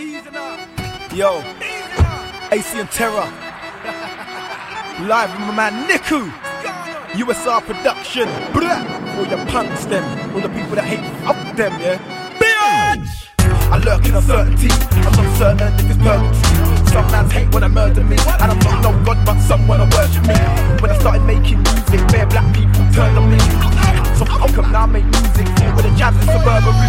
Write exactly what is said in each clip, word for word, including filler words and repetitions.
Yo, A C and Terror. Live with my man Niku. U S R production. Blah. All your punks them. All the people that hate, up them, yeah. Bitch! I lurk in uncertainty. I'm not certain if it's purgatory. Some mans hate when I murder me, and I'm not no god but someone to worship me. When I started making music, bare black people turned on me. So how come now I make music with the jams in suburban?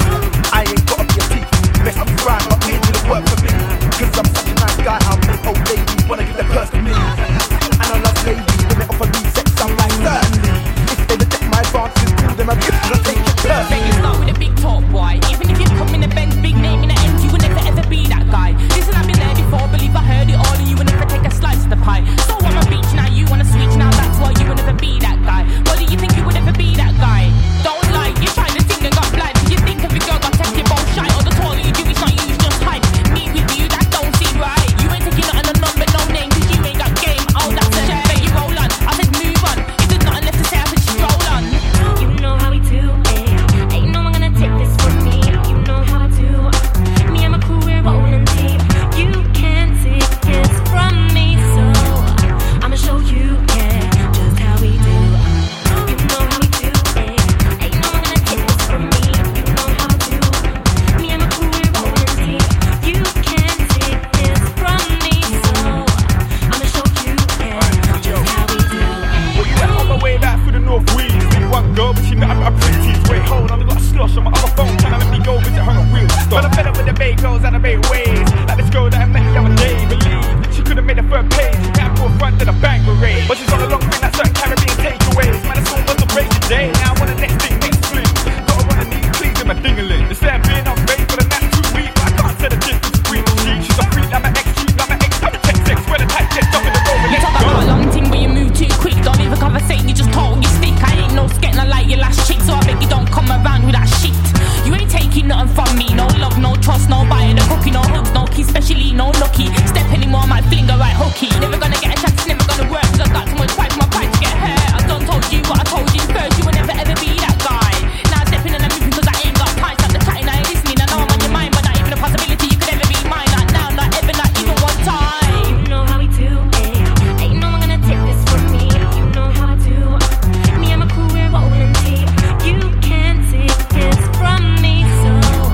I ain't gotta be a thief. Best I'm grind, but ain't gonna work for me. Cause I'm such a nice guy, I'll make old ladies wanna give their purse to me. And I love ladies, when they offer me sex, I'm like, certainly. If they reject my advances, cool, then I'm gonna take it personally. Say you start with a big talk, boy. Even if you come in a Benz, big name in the end, you will never ever be that guy. Listen, I've been there before, believe I heard it all, and you will never take a slice of the pie. So I'm a beach now, you wanna switch now, that's why you will never be that guy. Why do you think you will never be that guy? Don't lie, you tried to sing and got blind. You think every girl got test your both shy, or the toilet you do is not use, just hide. Me with you, that don't seem right. You ain't taking nothing on none but no name, cause you ain't got game. Oh, that's a shame, bet you roll on. I said move on, if there's nothing left to say, I said stroll on. You know how we do it, ain't no one gonna take this from me. You know how I do, me and my crew, we're rolling deep. You can't take this from me, so I'ma show you, yeah, just how we do. You know how we do it, ain't no one gonna take this from me. You know how I do, me and my crew, we're rolling deep. You can't take this from me, so I'ma show you, yeah, just how we do. Well, you went on my way back through the North Wheels. Big one girl, but she met my pretties. Wait, hold on, I got a slush on my other phone, trying to let me go visit her on wheels. But I'm fed up with the bait girls and the bait ways. Like this girl that I met the other day, believe she could've made the third page. She can't go front to the bank parade, but she's on a long thing that certain Caribbean takeaways. Man, it's all was a break today. Now I want the next thing, next fling. Gotta run a knee, please in my ding-a-ling. They say I'm being on faith, but I'm not too weak. But I can't tell the difference between the sheep. She's a freak like my ex-cheap, like my ex. I'm the tech sex, where the tight jet jump in the road. You Let's talk go. about a long thing, but you move too quick. Don't even conversate, you just talk, you stick. I ain't no sketting, I like your last chick, so I beg you don't come around with that shit. You ain't taking nothing from me, no love, no trust, no buying a cookie, no hugs, no kiss, especially no lucky. Step anymore, my flinger right hooky. Never gonna get a chance, it's never gonna work, cause I got too much pride for my pride to get hurt. I done told you what I told you first, you will never ever be that guy. Now I'm stepping and I'm moving cause I ain't got time, stop the chatting, I ain't listening, I know I'm on your mind, but not even a possibility you could ever be mine. Not now, not ever, not even one time. You know how we do it, ain't no one gonna take this from me. You know how I do, me and my crew, we're rolling deep. You can't take this from me, so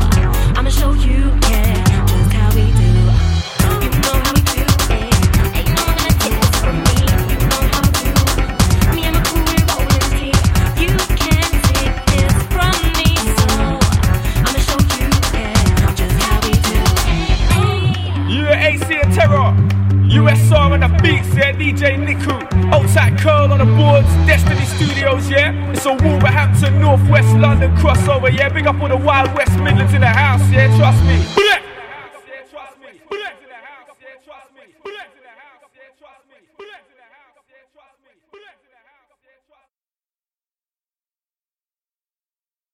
I'ma show you, yeah, just how we do. You know how we do it, ain't no one gonna take this from me. You know how I do, me and my crew, we're rolling deep. You can't take this from me, so I'ma show you, yeah, just how we do. Yeah, A C and Terror, U S R on the beats, yeah, D J Niku, Outside Curl on the boards, Destiny Studios, yeah. It's a Wolverhampton, Northwest London crossover, yeah. Big up all the Wild West Midlands in the house, yeah, trust me.